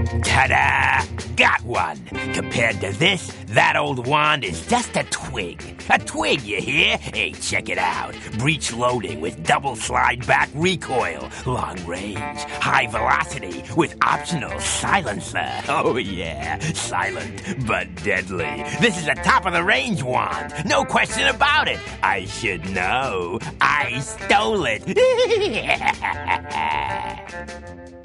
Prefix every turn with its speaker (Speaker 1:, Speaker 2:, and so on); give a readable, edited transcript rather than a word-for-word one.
Speaker 1: Ta-da! Got one. Compared to this, that old wand is just a twig. A twig, you hear? Hey, check it out. Breech loading with double slide back recoil. Long range. High velocity with optional silencer. Oh yeah, silent but deadly. This is a top-of-the-range wand. No question about it. I should know. I stole it.